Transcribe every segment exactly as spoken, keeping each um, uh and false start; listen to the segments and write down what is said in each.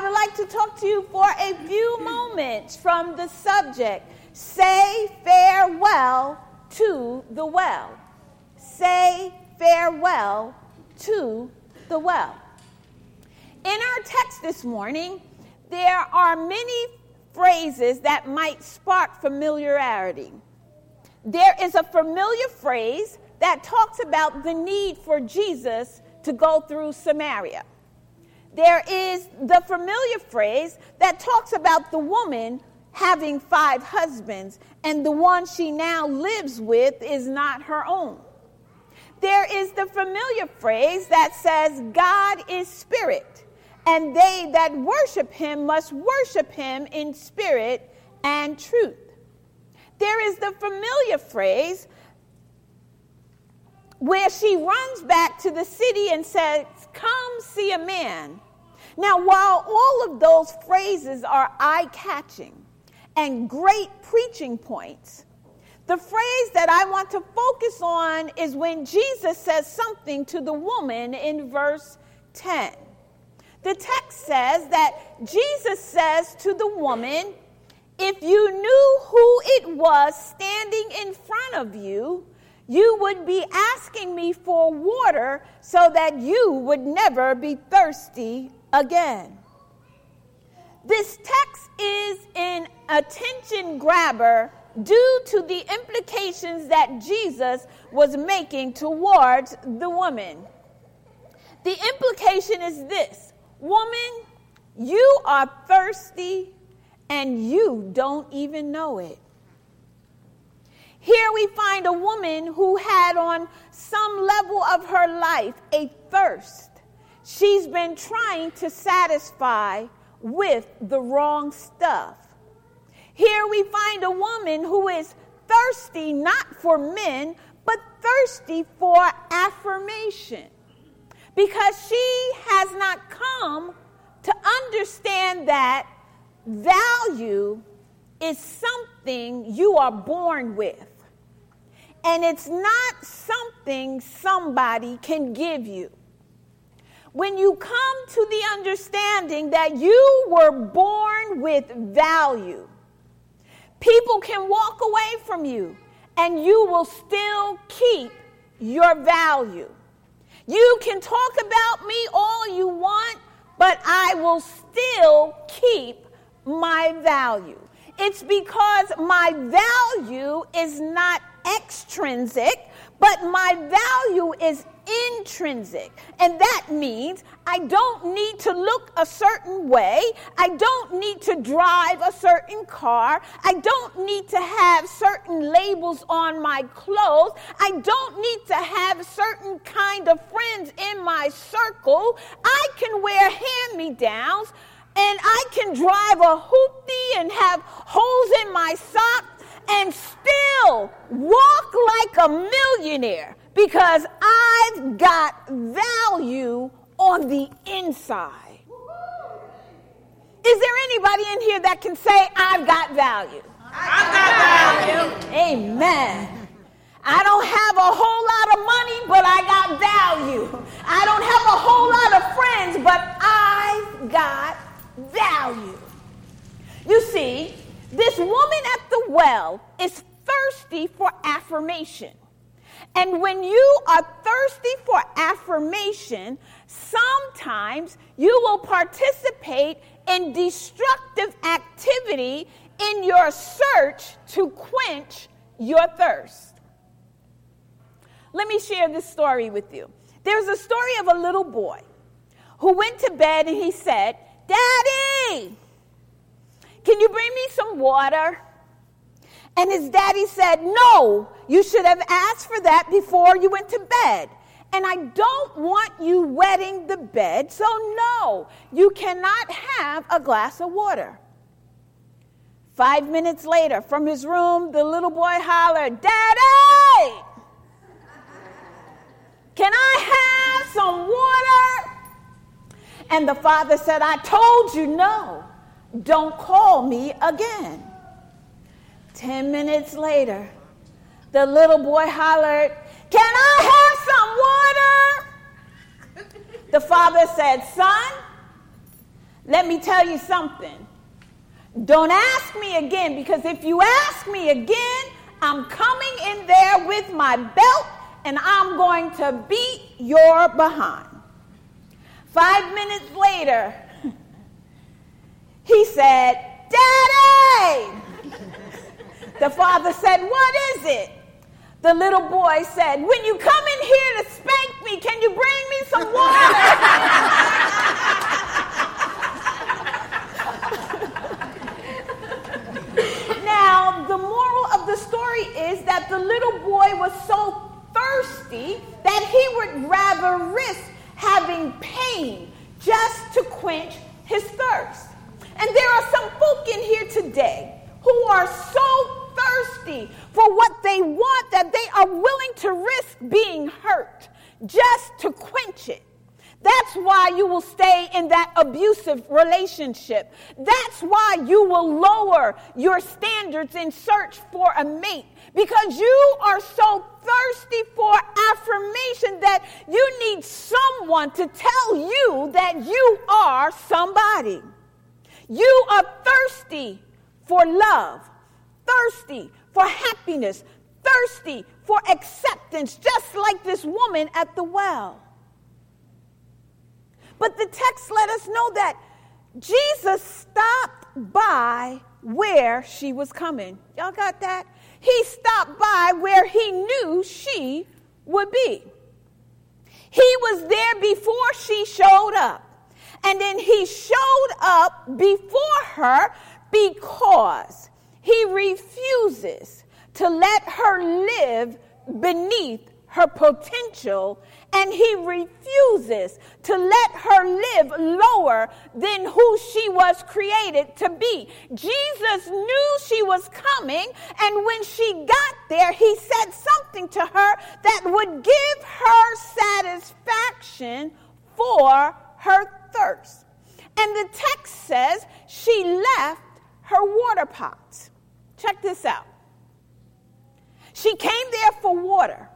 would like to talk to you for a few moments from the subject, say farewell to the well. Say farewell to the well. In our text this morning, there are many phrases that might spark familiarity. There is a familiar phrase that talks about the need for Jesus to go through Samaria. There is the familiar phrase that talks about the woman having five husbands, and the one she now lives with is not her own. There is the familiar phrase that says, God is spirit, and they that worship him must worship him in spirit and truth. There is the familiar phrase where she runs back to the city and says, come see a man. Now, while all of those phrases are eye-catching and great preaching points, the phrase that I want to focus on is when Jesus says something to the woman in verse ten. The text says that Jesus says to the woman, if you knew who it was standing in front of you, you would be asking me for water so that you would never be thirsty again. This text is an attention grabber due to the implications that Jesus was making towards the woman. The implication is this: woman, you are thirsty and you don't even know it. Here we find a woman who had on some level of her life a thirst she's been trying to satisfy with the wrong stuff. Here we find a woman who is thirsty not for men, but thirsty for affirmation, because she has not come to understand that value is something you are born with. And it's not something somebody can give you. When you come to the understanding that you were born with value, people can walk away from you and you will still keep your value. You can talk about me all you want, but I will still keep my value. It's because my value is not extrinsic, but my value is intrinsic. And that means I don't need to look a certain way. I don't need to drive a certain car. I don't need to have certain labels on my clothes. I don't need to have certain kind of friends in my circle. I can wear hand-me-downs, and I can drive a hoopty and have holes in my socks and still walk like a millionaire because I've got value on the inside. Is there anybody in here that can say, I've got value? I've got value. Amen. I don't have a whole lot of money, but I got value. I don't have a whole lot of friends, but I've got value. You see, this woman at the well is thirsty for affirmation. And when you are thirsty for affirmation, sometimes you will participate in destructive activity in your search to quench your thirst. Let me share this story with you. There's a story of a little boy who went to bed and he said, Daddy, can you bring me some water? And his daddy said, no, you should have asked for that before you went to bed. And I don't want you wetting the bed, so no, you cannot have a glass of water. Five minutes later, from his room, the little boy hollered, Daddy, can I have some water? And the father said, I told you no, don't call me again. Ten minutes later, the little boy hollered, can I have some water? The father said, son, Let me tell you something. Don't ask me again, because if you ask me again, I'm coming in there with my belt and I'm going to beat your behind. Five minutes later, he said, Daddy! The father said, what is it? The little boy said, when you come in here to spank me, can you bring me some water? Now, the moral of the story is that the little boy was so thirsty that he would rather risk having pain just to quench his thirst. And there are some folk in here today who are so thirsty for what they want that they are willing to risk being hurt just to quench it. That's why you will stay in that abusive relationship. That's why you will lower your standards in search for a mate, because you are so thirsty for affirmation that you need someone to tell you that you are somebody. You are thirsty for love, thirsty for happiness, thirsty for acceptance, just like this woman at the well. But the text let us know that Jesus stopped by where she was coming. Y'all got that? He stopped by where he knew she would be. He was there before she showed up. And then he showed up before her because he refuses to let her live beneath her potential, and he refuses to let her live lower than who she was created to be. Jesus knew she was coming, and when she got there, he said something to her that would give her satisfaction for her thirst. And the text says she left her water pots. Check this out. She came there for water,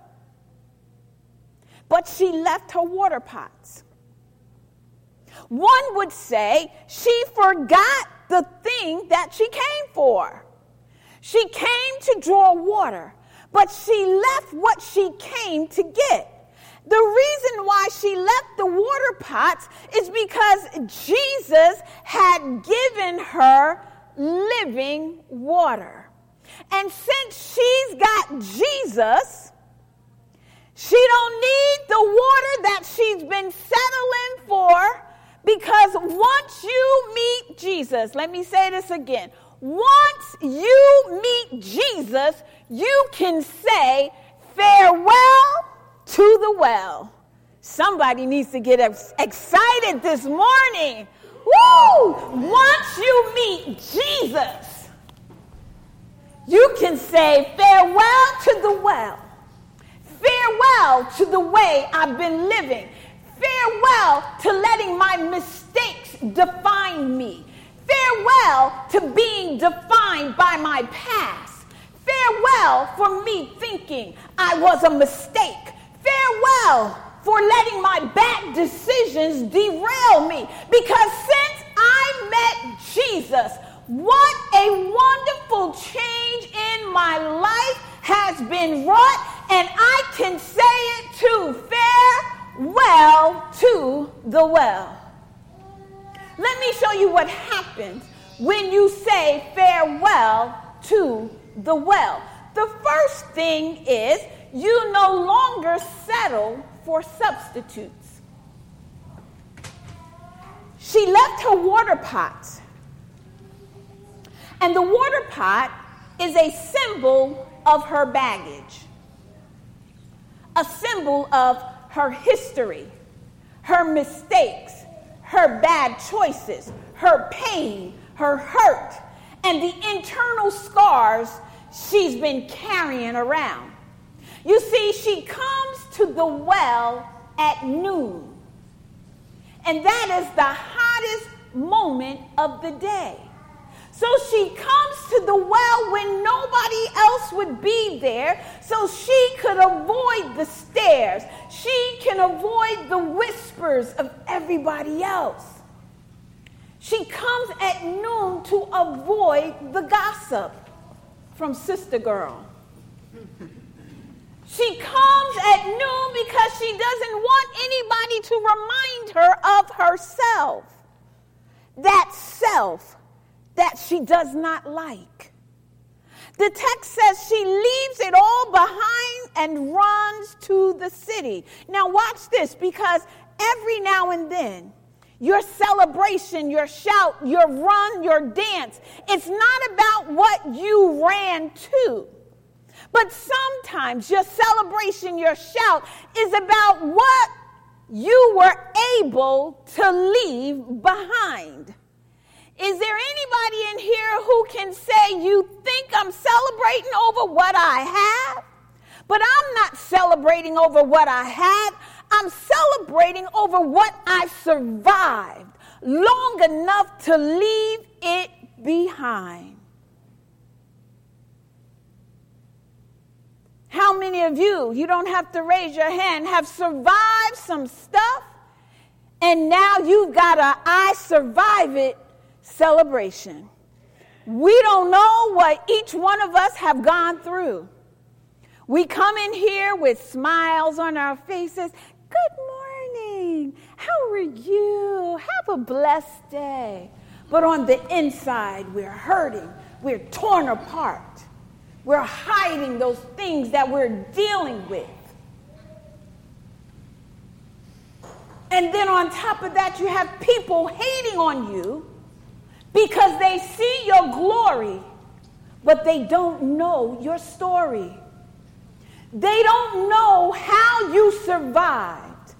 but she left her water pots. One would say she forgot the thing that she came for. She came to draw water, but she left what she came to get. The reason why she left the water pots is because Jesus had given her living water. And since she's got Jesus, she don't need the water that she's been settling for, because once you meet Jesus, let me say this again, once you meet Jesus, you can say farewell to the well. Somebody needs to get excited this morning. Woo! Once you meet Jesus, you can say farewell to the well. Farewell to the way I've been living. Farewell to letting my mistakes define me. Farewell to being defined by my past. Farewell for me thinking I was a mistake. Farewell for letting my bad decisions derail me. Because since I met Jesus, what a wonderful change in my life has been wrought, and I can say it too, farewell to the well. Let me show you what happens when you say farewell to the well. The first thing is you no longer settle for substitutes. She left her water pot. And the water pot is a symbol of her baggage, a symbol of her history, her mistakes, her bad choices, her pain, her hurt, and the internal scars she's been carrying around. You see, she comes to the well at noon, and that is the hottest moment of the day. So she comes to the well when nobody else would be there, so she could avoid the stares. She can avoid the whispers of everybody else. She comes at noon to avoid the gossip from Sister Girl. She comes at noon because she doesn't want anybody to remind her of herself. That self that she does not like. The text says she leaves it all behind and runs to the city. Now watch this, because every now and then, your celebration, your shout, your run, your dance, it's not about what you ran to. But sometimes your celebration, your shout is about what you were able to leave behind. Is there anybody in here who can say, you think I'm celebrating over what I have? But I'm not celebrating over what I had. I'm celebrating over what I survived long enough to leave it behind. How many of you, you don't have to raise your hand, have survived some stuff, and now you've got a I survive it celebration? We don't know what each one of us have gone through. We come in here with smiles on our faces. Good morning. How are you? Have a blessed day. But on the inside, we're hurting. We're torn apart. We're hiding those things that we're dealing with. And then on top of that, you have people hating on you because they see your glory, but they don't know your story. They don't know how you survived.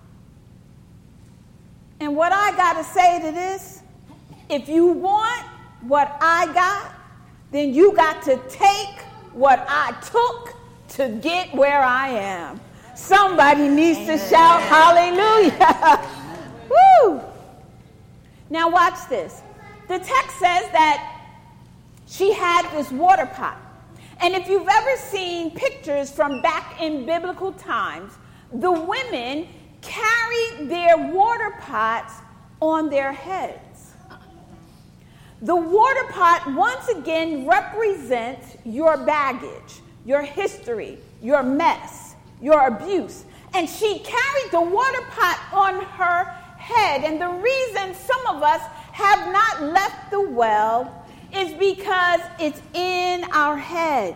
And what I got to say to this, if you want what I got, then you got to take what I took to get where I am. Somebody needs to shout hallelujah. Woo! Now watch this. The text says that she had this water pot. And if you've ever seen pictures from back in biblical times, the women carried their water pots on their heads. The water pot, once again, represents your baggage, your history, your mess, your abuse. And she carried the water pot on her head. And the reason some of us have not left the well is because it's in our head.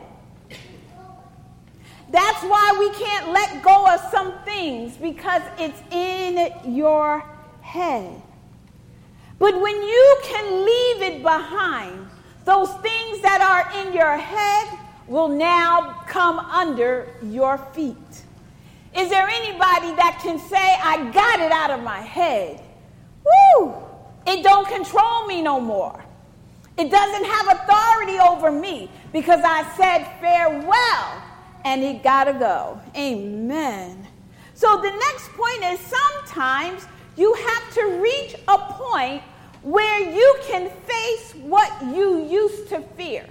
That's why we can't let go of some things, because it's in your head. But when you can leave it behind, those things that are in your head will now come under your feet. Is there anybody that can say, I got it out of my head? Woo! It don't control me no more. It doesn't have authority over me because I said farewell and it got to go. Amen. So the next point is sometimes you have to reach a point where you can face what you used to fear.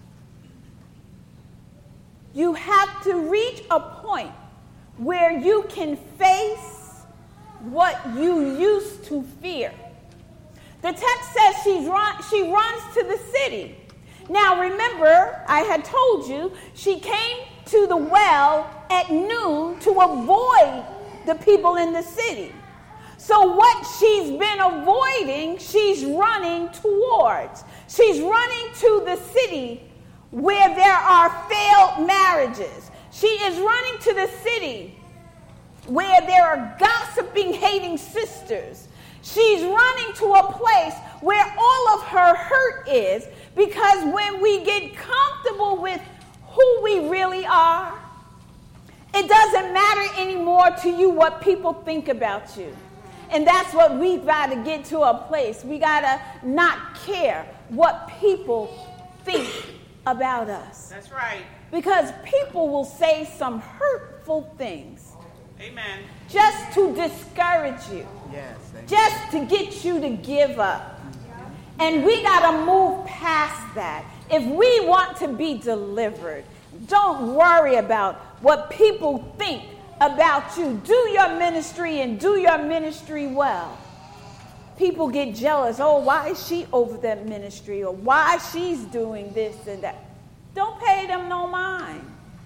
You have to reach a point where you can face what you used to fear. The text says she's run, she runs to the city. Now remember, I had told you, she came to the well at noon to avoid the people in the city. So what she's been avoiding, she's running towards. She's running to the city where there are failed marriages. She is running to the city where there are gossiping, hating sisters. She's running to a place where all of her hurt is, because when we get comfortable with who we really are, it doesn't matter anymore to you what people think about you. And that's what we've got to get to a place. We got to not care what people think about us. That's right. Because people will say some hurtful things. Amen. Just to discourage you. Yes. Just to get you to give up. And we got to move past that. If we want to be delivered, don't worry about what people think about you. Do your ministry and do your ministry well. people get jealous. Oh, why is she over that ministry? Or why she's doing this and that. Don't pay them no mind.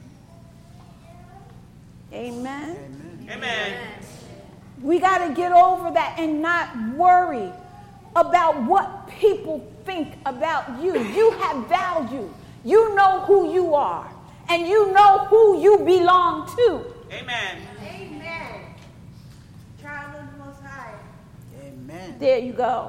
Amen. Amen. Amen. We got to get over that and not worry about what people think about you. You have value. You know who you are. And you know who you belong to. Amen. Amen. Child of the Most High. Amen. There you go.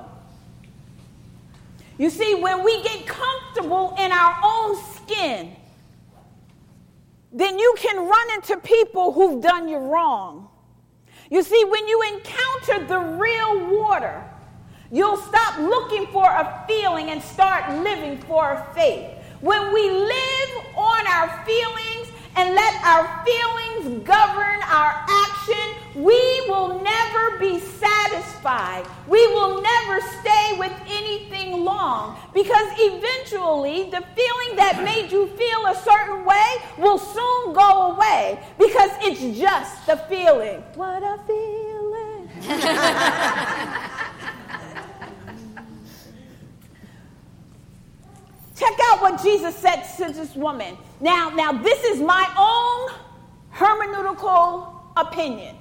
You see, when we get comfortable in our own skin, then you can run into people who've done you wrong. You see, when you encounter the real water, you'll stop looking for a feeling and start living for a faith. When we live on our feelings and let our feelings govern our action, we will never be satisfied. We will never stay with anything long, because eventually the feeling that made you feel a certain way will soon go away, because it's just a feeling. What a feeling. Check out what Jesus said to this woman. Now, now this is my own hermeneutical opinion.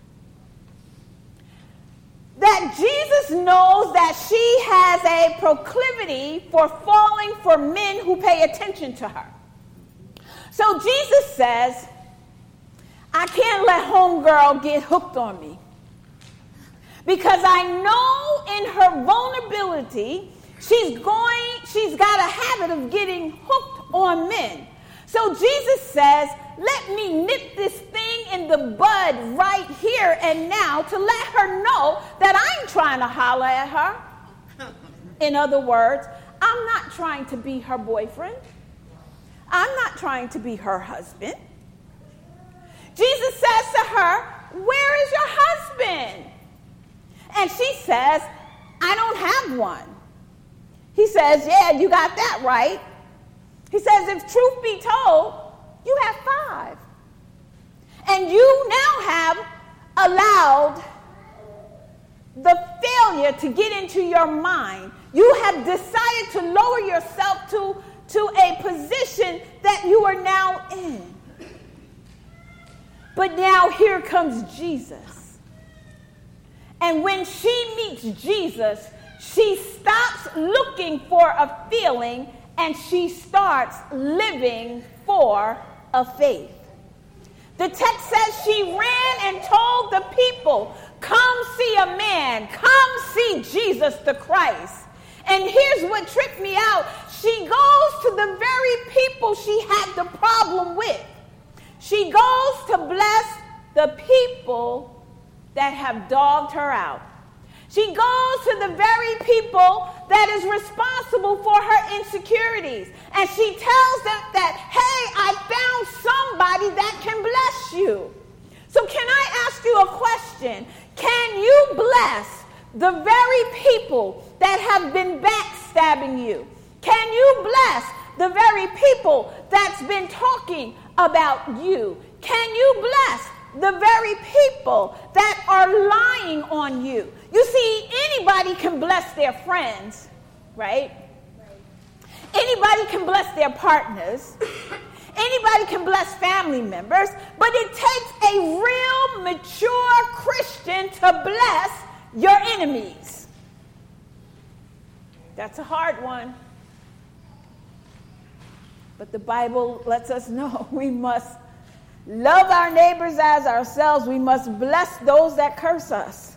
That Jesus knows that she has a proclivity for falling for men who pay attention to her. So Jesus says, I can't let homegirl get hooked on me. Because I know in her vulnerability, She's going, she's got a habit of getting hooked on men. So Jesus says, let me nip this thing in the bud right here and now to let her know that I ain't trying to holler at her. In other words, I'm not trying to be her boyfriend. I'm not trying to be her husband. Jesus says to her, where is your husband? And she says, I don't have one. He says, yeah, you got that right. He says, if truth be told, you have five. And you now have allowed the failure to get into your mind. You have decided to lower yourself to, to a position that you are now in. But now here comes Jesus. And when she meets Jesus, she stops looking for a feeling and she starts living for a faith. The text says she ran and told the people, come see a man, come see Jesus the Christ. And here's what tripped me out. She goes to the very people she had the problem with. She goes to bless the people that have dogged her out. She goes to the very people that is responsible for her insecurities. And she tells them that, hey, I found somebody that can bless you. So can I ask you a question? Can you bless the very people that have been backstabbing you? Can you bless the very people that's been talking about you? Can you bless the very people that are lying on you? You see, anybody can bless their friends, right? Anybody can bless their partners. Anybody can bless family members. But it takes a real mature Christian to bless your enemies. That's a hard one. But the Bible lets us know we must love our neighbors as ourselves. We must bless those that curse us.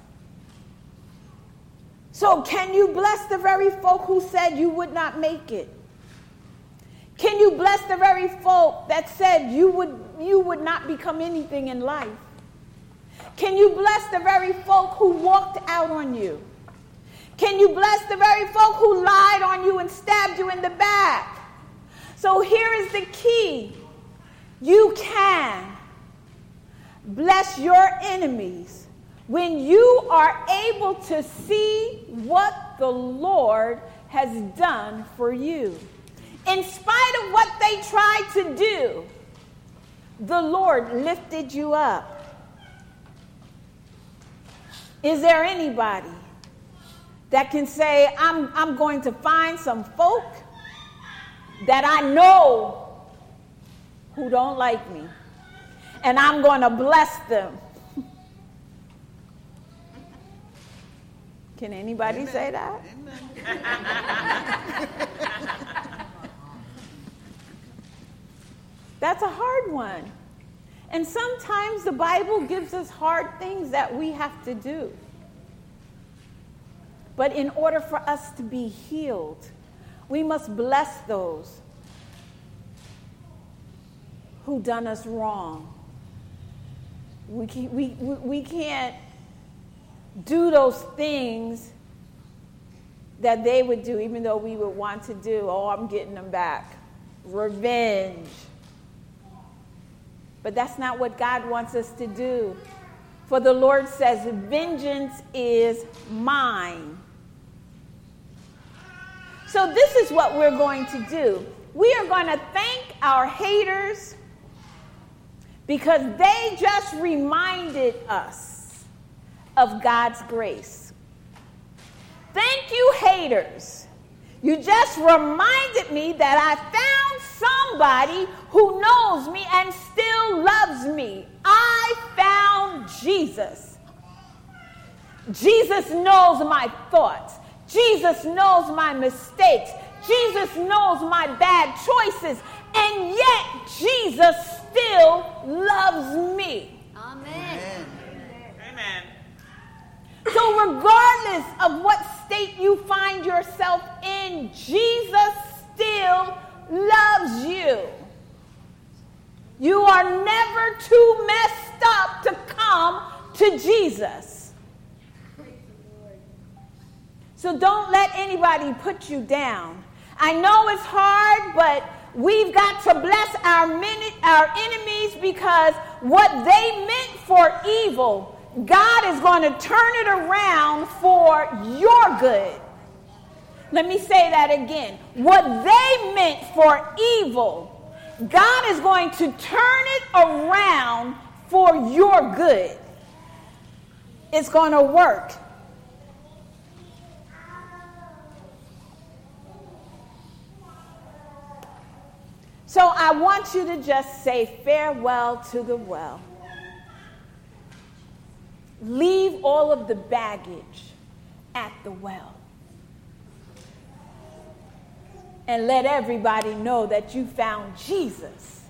So can you bless the very folk who said you would not make it? Can you bless the very folk that said you would, you would not become anything in life? Can you bless the very folk who walked out on you? Can you bless the very folk who lied on you and stabbed you in the back? So here is the key. You can bless your enemies when you are able to see what the Lord has done for you. In spite of what they tried to do, the Lord lifted you up. Is there anybody that can say, I'm, I'm going to find some folk that I know who don't like me, and I'm going to bless them. Can anybody Amen. Say that? That's a hard one. And sometimes the Bible gives us hard things that we have to do. But in order for us to be healed, we must bless those who done us wrong. We can't, we, we, we can't do those things that they would do, even though we would want to do. Oh, I'm getting them back. Revenge. But that's not what God wants us to do. For the Lord says, vengeance is mine. So this is what we're going to do. We are going to thank our haters because they just reminded us of God's grace. Thank you, haters. You just reminded me that I found somebody who knows me and still loves me. I found Jesus. Jesus knows my thoughts. Jesus knows my mistakes. Jesus knows my bad choices. And yet Jesus still loves me. Amen. Amen. So regardless of what state you find yourself in, Jesus still loves you. You are never too messed up to come to Jesus. So don't let anybody put you down. I know it's hard, but we've got to bless our, minute, our enemies, because what they meant for evil, God is going to turn it around for your good. Let me say that again. What they meant for evil, God is going to turn it around for your good. It's going to work. So I want you to just say farewell to the well. Leave all of the baggage at the well. And let everybody know that you found Jesus.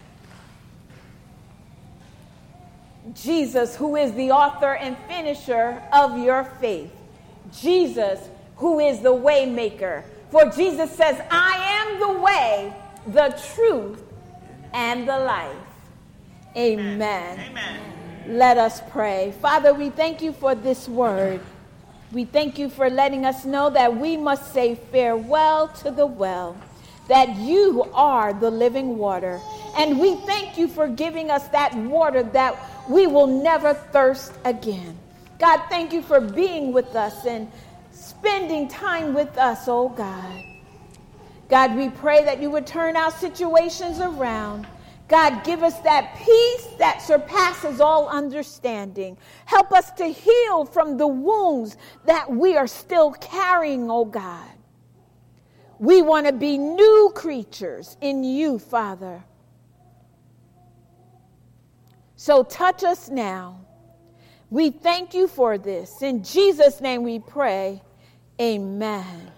Jesus, who is the author and finisher of your faith. Jesus, who is the way maker. For Jesus says, I am the way, the truth, and the life. Amen. Amen. Let us pray. Father, we thank you for this word. We thank you for letting us know that we must say farewell to the well, that you are the living water. And we thank you for giving us that water that we will never thirst again. God, thank you for being with us and spending time with us, oh God. God, we pray that you would turn our situations around. God, give us that peace that surpasses all understanding. Help us to heal from the wounds that we are still carrying, oh God. We want to be new creatures in you, Father. So touch us now. We thank you for this. In Jesus' name we pray. Amen.